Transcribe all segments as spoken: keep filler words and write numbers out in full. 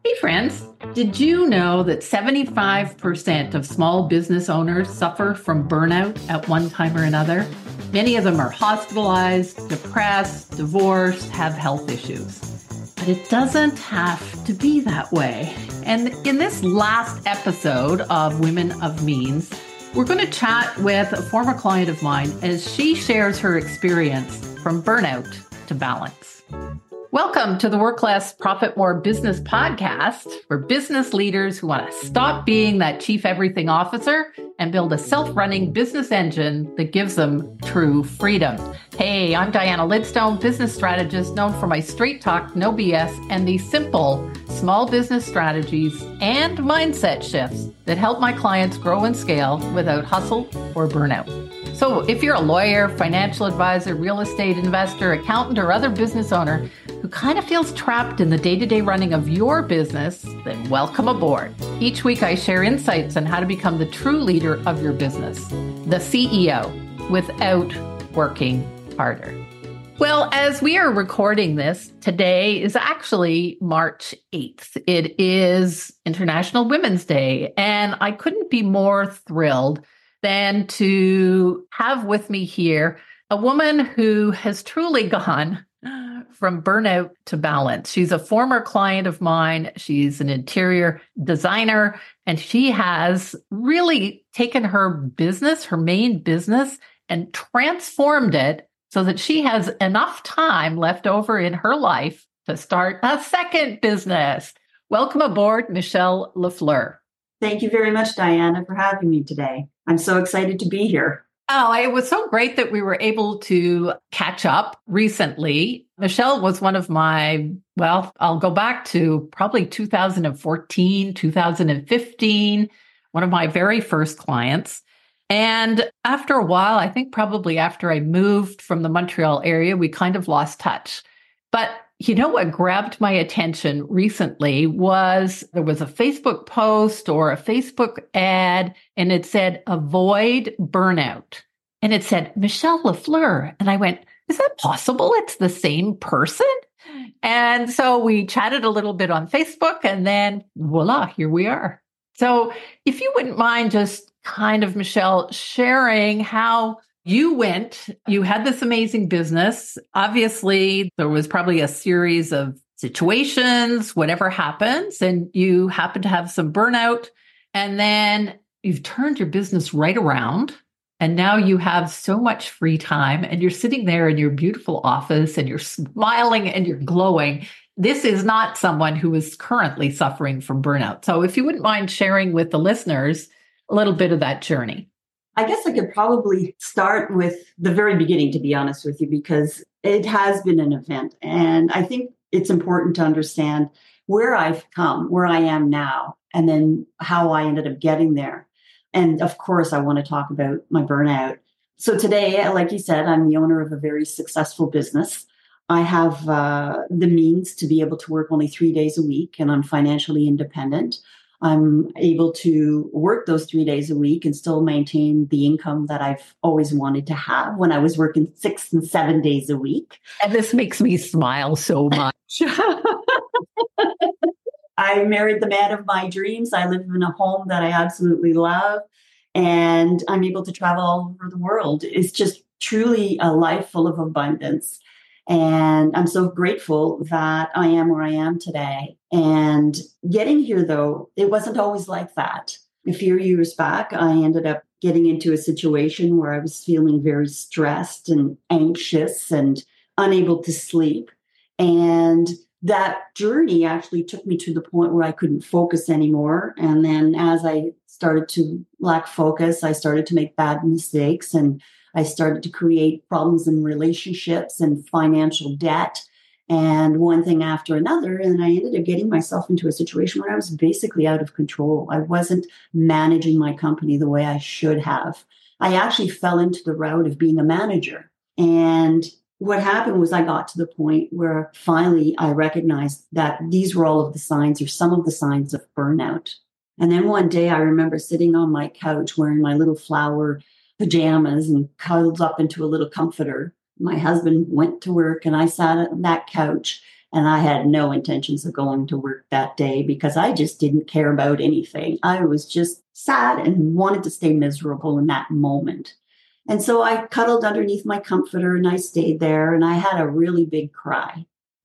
Hey friends, did you know that seventy-five percent of small business owners suffer from burnout at one time or another? Many of them are hospitalized, depressed, divorced, have health issues. But it doesn't have to be that way. And in this last episode of Women of Means, we're going to chat with a former client of mine as she shares her experience from burnout to balance. Welcome to the Work Less, Profit More Business podcast for business leaders who want to stop being that chief everything officer and build a self-running business engine that gives them true freedom. Hey, I'm Diana Lidstone, business strategist known for my straight talk, no B S, and the simple small business strategies and mindset shifts that help my clients grow and scale without hustle or burnout. So if you're a lawyer, financial advisor, real estate investor, accountant, or other business owner who kind of feels trapped in the day-to-day running of your business, then welcome aboard. Each week I share insights on how to become the true leader of your business, the C E O, without working harder. Well, as we are recording this, today is actually March eighth. It is International Women's Day, and I couldn't be more thrilled than to have with me here a woman who has truly gone from burnout to balance. She's a former client of mine. She's an interior designer, and she has really taken her business, her main business, and transformed it so that she has enough time left over in her life to start a second business. Welcome aboard, Michelle Lafleur. Thank you very much, Diana, for having me today. I'm so excited to be here. Oh, it was so great that we were able to catch up recently. Michelle was one of my, well, I'll go back to probably two thousand fourteen, two thousand fifteen, one of my very first clients. And after a while, I think probably after I moved from the Montreal area, we kind of lost touch. But you know what grabbed my attention recently was there was a Facebook post or a Facebook ad, and it said, avoid burnout. And it said, Michelle Lafleur. And I went, is that possible? It's the same person? And so we chatted a little bit on Facebook, and then voila, here we are. So if you wouldn't mind just kind of, Michelle, sharing how you went, you had this amazing business. Obviously, there was probably a series of situations, whatever happens, and you happen to have some burnout, and then you've turned your business right around. And now you have so much free time, and you're sitting there in your beautiful office and you're smiling and you're glowing. This is not someone who is currently suffering from burnout. So if you wouldn't mind sharing with the listeners a little bit of that journey. I guess I could probably start with the very beginning, to be honest with you, because it has been an event. And I think it's important to understand where I've come, where I am now, and then how I ended up getting there. And of course, I want to talk about my burnout. So today, like you said, I'm the owner of a very successful business. I have uh, the means to be able to work only three days a week, and I'm financially independent. I'm able to work those three days a week and still maintain the income that I've always wanted to have when I was working six and seven days a week. And this makes me smile so much. I married the man of my dreams. I live in a home that I absolutely love, and I'm able to travel all over the world. It's just truly a life full of abundance. And I'm so grateful that I am where I am today. And getting here, though, it wasn't always like that. A few years back, I ended up getting into a situation where I was feeling very stressed and anxious and unable to sleep. And that journey actually took me to the point where I couldn't focus anymore. And then as I started to lack focus, I started to make bad mistakes, and I started to create problems in relationships and financial debt, and one thing after another. And I ended up getting myself into a situation where I was basically out of control. I wasn't managing my company the way I should have. I actually fell into the route of being a manager. And what happened was I got to the point where finally I recognized that these were all of the signs, or some of the signs, of burnout. And then one day I remember sitting on my couch wearing my little flower pajamas and cuddled up into a little comforter. My husband went to work, and I sat on that couch And I had no intentions of going to work that day because I just didn't care about anything. I was just sad and wanted to stay miserable in that moment. And so I cuddled underneath my comforter and I stayed there and I had a really big cry.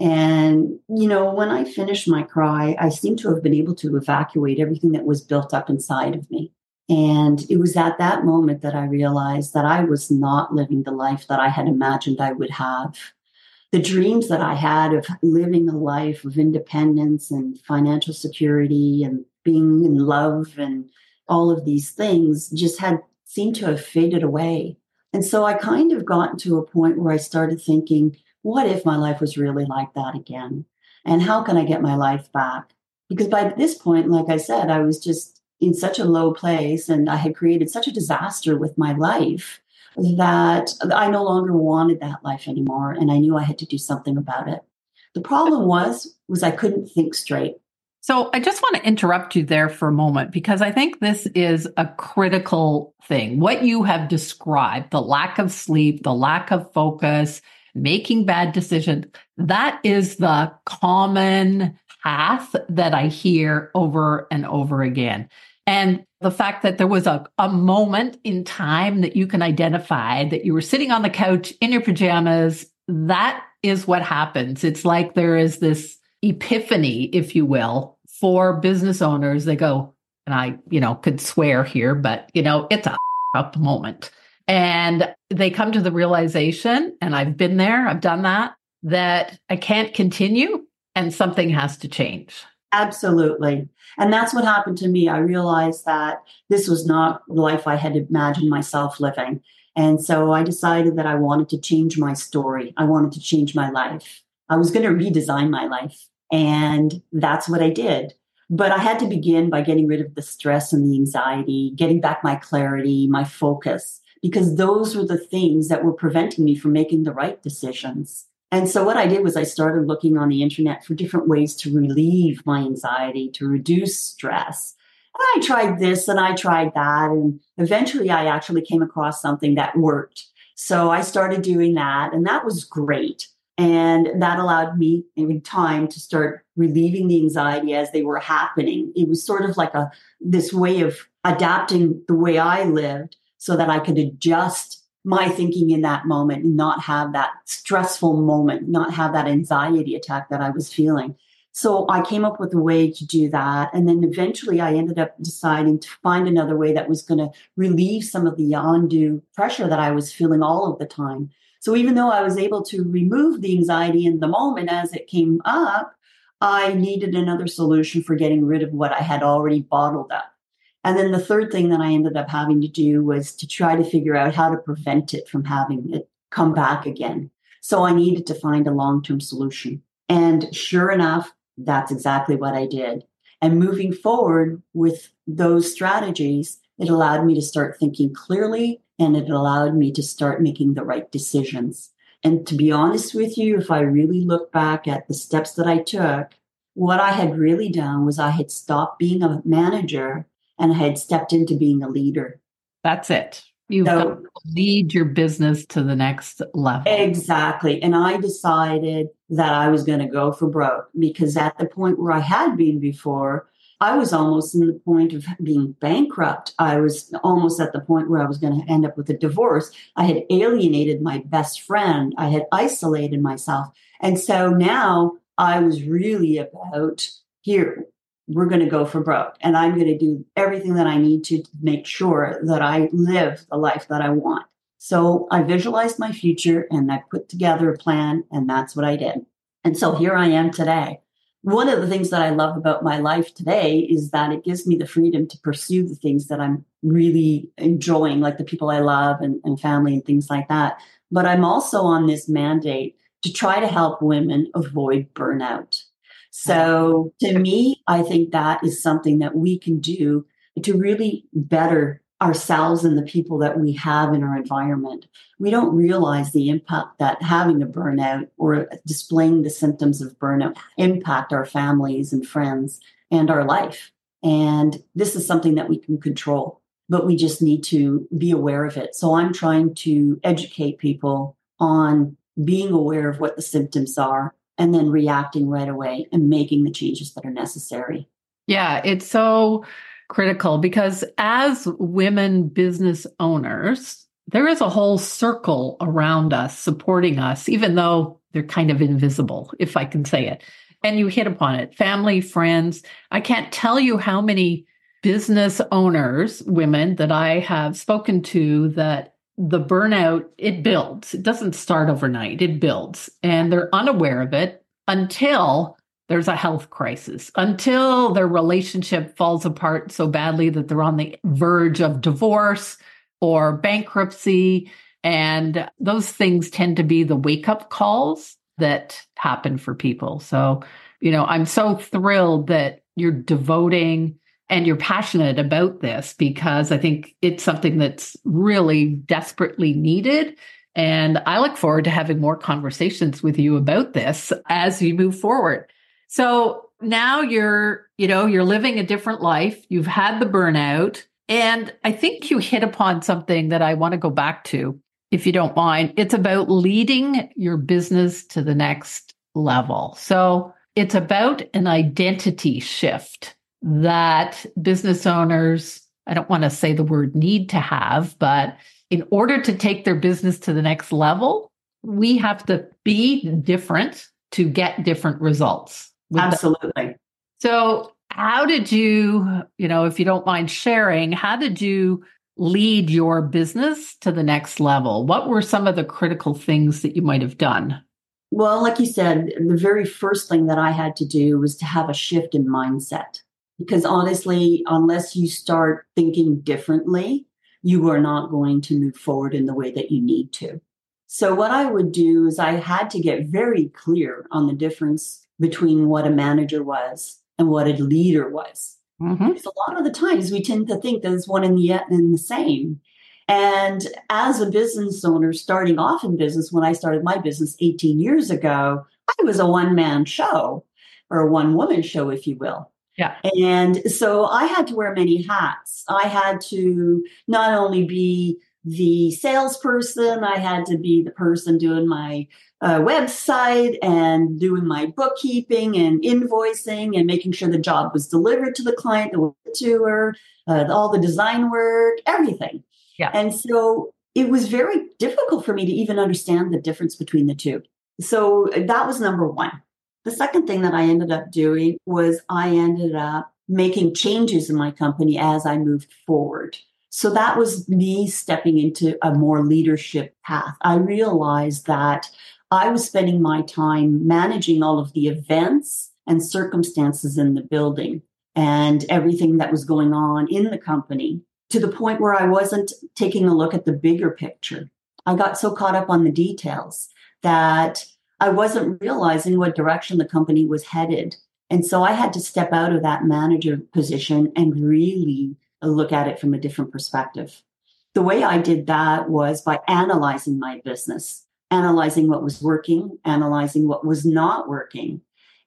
And, you know, when I finished my cry, I seemed to have been able to evacuate everything that was built up inside of me. And it was at that moment that I realized that I was not living the life that I had imagined I would have. The dreams that I had of living a life of independence and financial security and being in love and all of these things just had seemed to have faded away. And so I kind of got to a point where I started thinking, what if my life was really like that again? And how can I get my life back? Because by this point, like I said, I was just in such a low place and I had created such a disaster with my life that I no longer wanted that life anymore. And I knew I had to do something about it. The problem was, was I couldn't think straight. So I just want to interrupt you there for a moment, because I think this is a critical thing. What you have described, the lack of sleep, the lack of focus, making bad decisions, that is the common path that I hear over and over again. And the fact that there was a, a moment in time that you can identify that you were sitting on the couch in your pajamas, that is what happens. It's like there is this epiphany, if you will, for business owners. They go, and I, you know, could swear here, but, you know, it's a up moment. And they come to the realization, and I've been there, I've done that, that I can't continue and something has to change. Absolutely. And that's what happened to me. I realized that this was not the life I had imagined myself living. And so I decided that I wanted to change my story. I wanted to change my life. I was going to redesign my life. And that's what I did. But I had to begin by getting rid of the stress and the anxiety, getting back my clarity, my focus, because those were the things that were preventing me from making the right decisions. And so what I did was I started looking on the internet for different ways to relieve my anxiety, to reduce stress. And I tried this and I tried that. And eventually I actually came across something that worked. So I started doing that, and that was great. And that allowed me in time to start relieving the anxiety as they were happening. It was sort of like a this way of adapting the way I lived so that I could adjust my thinking in that moment and not have that stressful moment, not have that anxiety attack that I was feeling. So I came up with a way to do that. And then eventually I ended up deciding to find another way that was going to relieve some of the undue pressure that I was feeling all of the time. So even though I was able to remove the anxiety in the moment as it came up, I needed another solution for getting rid of what I had already bottled up. And then the third thing that I ended up having to do was to try to figure out how to prevent it from having it come back again. So I needed to find a long-term solution. And sure enough, that's exactly what I did. And moving forward with those strategies, it allowed me to start thinking clearly, and it allowed me to start making the right decisions. And to be honest with you, if I really look back at the steps that I took, what I had really done was I had stopped being a manager and I had stepped into being a leader. That's it. You've so, got to lead your business to the next level. Exactly. And I decided that I was going to go for broke, because at the point where I had been before, I was almost in the point of being bankrupt. I was almost at the point where I was going to end up with a divorce. I had alienated my best friend. I had isolated myself. And so now I was really about, here, we're going to go for broke. And I'm going to do everything that I need to to make sure that I live the life that I want. So I visualized my future and I put together a plan, and that's what I did. And so here I am today. One of the things that I love about my life today is that it gives me the freedom to pursue the things that I'm really enjoying, like the people I love and, and family and things like that. But I'm also on this mandate to try to help women avoid burnout. So to me, I think that is something that we can do to really better ourselves and the people that we have in our environment. We don't realize the impact that having a burnout or displaying the symptoms of burnout impact our families and friends and our life. And this is something that we can control, but we just need to be aware of it. So I'm trying to educate people on being aware of what the symptoms are and then reacting right away and making the changes that are necessary. Yeah, it's so critical because as women business owners, there is a whole circle around us supporting us, even though they're kind of invisible, if I can say it. And you hit upon it, family, friends. I can't tell you how many business owners, women that I have spoken to that the burnout, it builds. It doesn't start overnight, it builds. And they're unaware of it until there's a health crisis, until their relationship falls apart so badly that they're on the verge of divorce or bankruptcy. And those things tend to be the wake-up calls that happen for people. So, you know, I'm so thrilled that you're devoting and you're passionate about this because I think it's something that's really desperately needed. And I look forward to having more conversations with you about this as you move forward. So now you're, you know, you're living a different life. You've had the burnout. And I think you hit upon something that I want to go back to, if you don't mind. It's about leading your business to the next level. So it's about an identity shift that business owners, I don't want to say the word need to have, but in order to take their business to the next level, we have to be different to get different results. Absolutely. Them. So how did you, you know, if you don't mind sharing, how did you lead your business to the next level? What were some of the critical things that you might have done? Well, like you said, the very first thing that I had to do was to have a shift in mindset. Because honestly, unless you start thinking differently, you are not going to move forward in the way that you need to. So what I would do is I had to get very clear on the difference between what a manager was and what a leader was. Mm-hmm. Because a lot of the times we tend to think that it's one and the, and the same. And as a business owner starting off in business, when I started my business eighteen years ago, I was a one-man show or a one-woman show, if you will. Yeah. And so I had to wear many hats. I had to not only be the salesperson, I had to be the person doing my uh, website and doing my bookkeeping and invoicing and making sure the job was delivered to the client, the tour, uh, all the design work, everything. Yeah. And so it was very difficult for me to even understand the difference between the two. So that was number one. The second thing that I ended up doing was I ended up making changes in my company as I moved forward. So that was me stepping into a more leadership path. I realized that I was spending my time managing all of the events and circumstances in the building and everything that was going on in the company to the point where I wasn't taking a look at the bigger picture. I got so caught up on the details that I wasn't realizing what direction the company was headed. And so I had to step out of that manager position and really look at it from a different perspective. The way I did that was by analyzing my business, analyzing what was working, analyzing what was not working.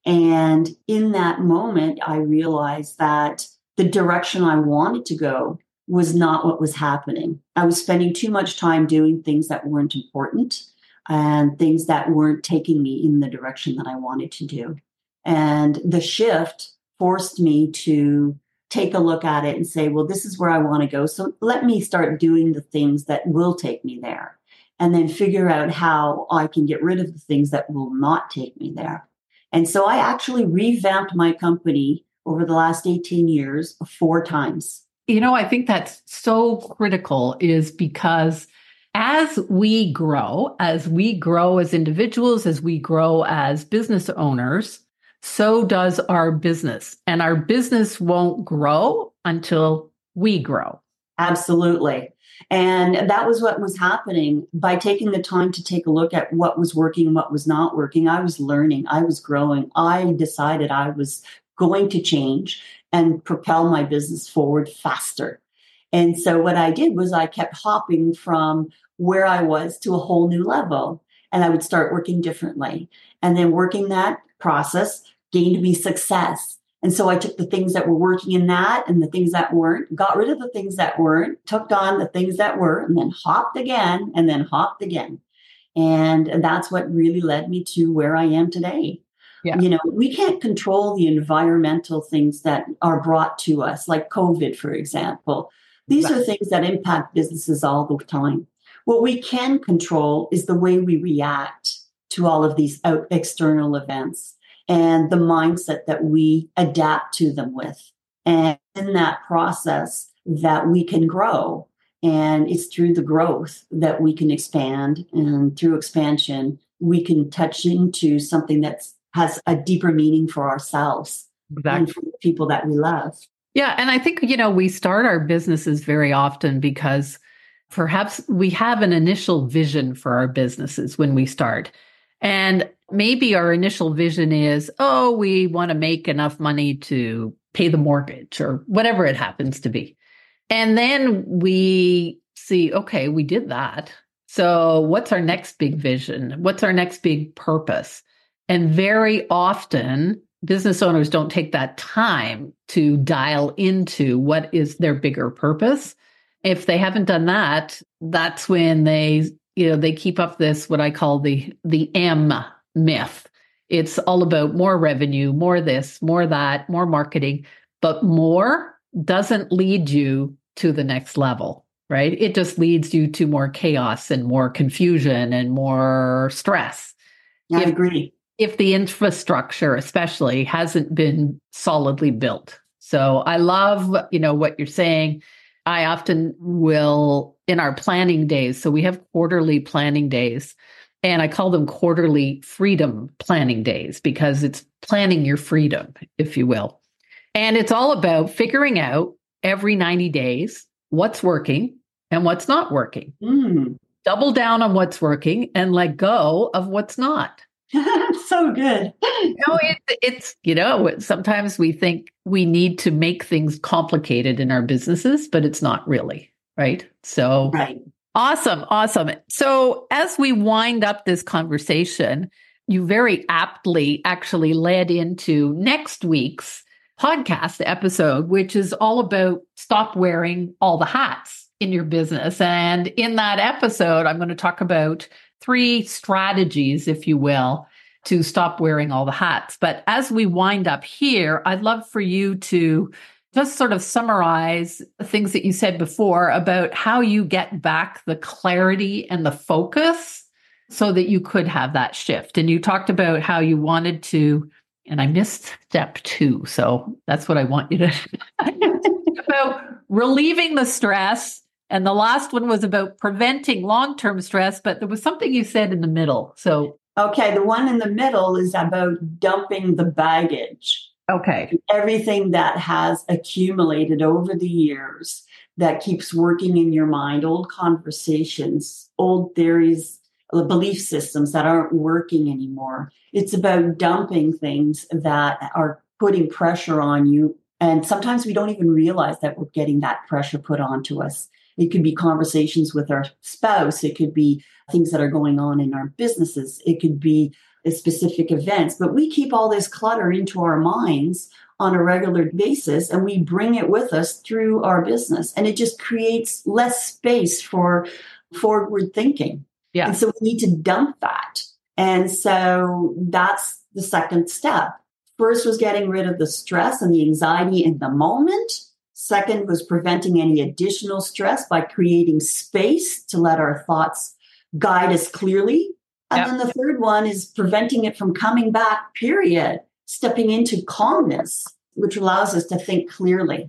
And in that moment, I realized that the direction I wanted to go was not what was happening. I was spending too much time doing things that weren't important and things that weren't taking me in the direction that I wanted to do. And the shift forced me to take a look at it and say, well, this is where I want to go. So let me start doing the things that will take me there and then figure out how I can get rid of the things that will not take me there. And so I actually revamped my company over the last eighteen years four times. You know, I think that's so critical is because as we grow, as we grow as individuals, as we grow as business owners, so does our business. And our business won't grow until we grow. Absolutely. And that was what was happening. By taking the time to take a look at what was working, what was not working, I was learning, I was growing. I decided I was going to change and propel my business forward faster. And so what I did was I kept hopping from where I was to a whole new level, and I would start working differently. And then working that process gained me success. And so I took the things that were working in that and the things that weren't, got rid of the things that weren't, took on the things that were, and then hopped again, and then hopped again. And that's what really led me to where I am today. Yeah. You know, we can't control the environmental things that are brought to us, like COVID, for example. These are things that impact businesses all the time. What we can control is the way we react to all of these out external events and the mindset that we adapt to them with. And in that process, that we can grow. And it's through the growth that we can expand. And through expansion, we can touch into something that has a deeper meaning for ourselves exactly. and for the people that we love. Yeah. And I think, you know, we start our businesses very often because perhaps we have an initial vision for our businesses when we start. And maybe our initial vision is, oh, we want to make enough money to pay the mortgage or whatever it happens to be. And then we see, okay, we did that. So what's our next big vision? What's our next big purpose? And very often, business owners don't take that time to dial into what is their bigger purpose. If they haven't done that, that's when they, you know, they keep up this, what I call the, the M myth. It's all about more revenue, more this, more that, more marketing, but more doesn't lead you to the next level, right? It just leads you to more chaos and more confusion and more stress. I if, agree. If the infrastructure especially hasn't been solidly built. So I love, you know, what you're saying. I often will in our planning days. So we have quarterly planning days, and I call them quarterly freedom planning days because it's planning your freedom, if you will. And it's all about figuring out every ninety days what's working and what's not working. Mm. Double down on what's working and let go of what's not. So good. You know, it, it's, you know, sometimes we think we need to make things complicated in our businesses, but it's not really, right? So right. Awesome. Awesome. So as we wind up this conversation, you very aptly actually led into next week's podcast episode, which is all about stop wearing all the hats in your business. And in that episode, I'm going to talk about three strategies, if you will, to stop wearing all the hats. But as we wind up here, I'd love for you to just sort of summarize things that you said before about how you get back the clarity and the focus so that you could have that shift. And you talked about how you wanted to, and I missed step two. So that's what I want you to about relieving the stress. And the last one was about preventing long-term stress, but there was something you said in the middle. So, okay, the one in the middle is about dumping the baggage. Okay. Everything that has accumulated over the years that keeps working in your mind, old conversations, old theories, belief systems that aren't working anymore. It's about dumping things that are putting pressure on you. And sometimes we don't even realize that we're getting that pressure put onto us. It could be conversations with our spouse. It could be things that are going on in our businesses. It could be specific events. But we keep all this clutter into our minds on a regular basis, and we bring it with us through our business. And it just creates less space for forward thinking. Yeah. And so we need to dump that. And so that's the second step. First was getting rid of the stress and the anxiety in the moment. Second was preventing any additional stress by creating space to let our thoughts guide us clearly. And yep. then the third one is preventing it from coming back, period. Stepping into calmness, which allows us to think clearly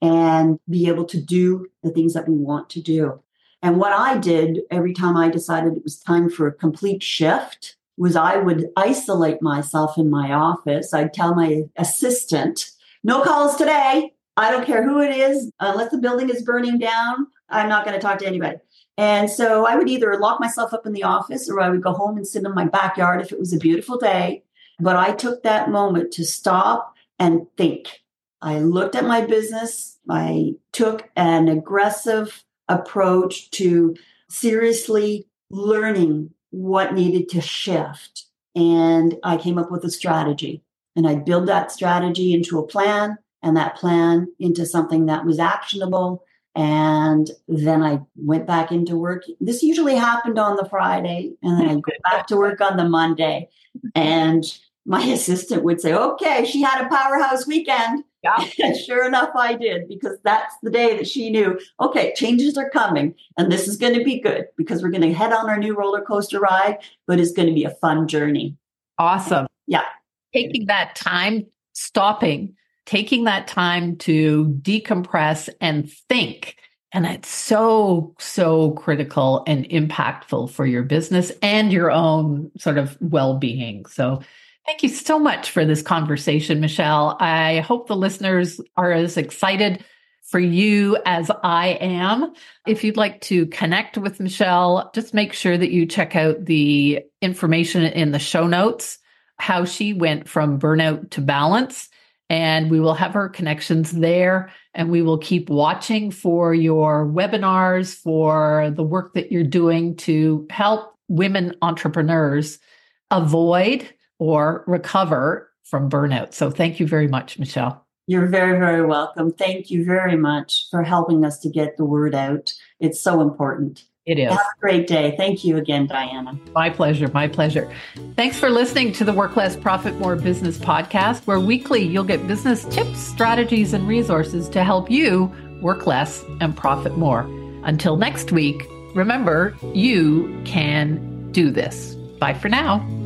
and be able to do the things that we want to do. And what I did every time I decided it was time for a complete shift was I would isolate myself in my office. I'd tell my assistant, no calls today. I don't care who it is. Unless the building is burning down, I'm not going to talk to anybody. And so I would either lock myself up in the office or I would go home and sit in my backyard if it was a beautiful day. But I took that moment to stop and think. I looked at my business. I took an aggressive approach to seriously learning what needed to shift. And I came up with a strategy. And I built that strategy into a plan, and that plan into something that was actionable. And then I went back into work. This usually happened on the Friday, and then I go back to work on the Monday. And my assistant would say, okay, she had a powerhouse weekend. Yeah. And sure enough, I did, because that's the day that she knew, okay, changes are coming and this is going to be good because we're going to head on our new roller coaster ride, but it's going to be a fun journey. Awesome. Yeah. Taking that time, stopping, taking that time to decompress and think. And it's so, so critical and impactful for your business and your own sort of well-being. So thank you so much for this conversation, Michelle. I hope the listeners are as excited for you as I am. If you'd like to connect with Michelle, just make sure that you check out the information in the show notes, how she went from burnout to balance. And we will have her connections there. And we will keep watching for your webinars, for the work that you're doing to help women entrepreneurs avoid or recover from burnout. So thank you very much, Michelle. You're very, very welcome. Thank you very much for helping us to get the word out. It's so important. It is. Have a great day. Thank you again, Diana. My pleasure. My pleasure. Thanks for listening to the Work Less, Profit More Business podcast, where weekly you'll get business tips, strategies, and resources to help you work less and profit more. Until next week, remember, you can do this. Bye for now.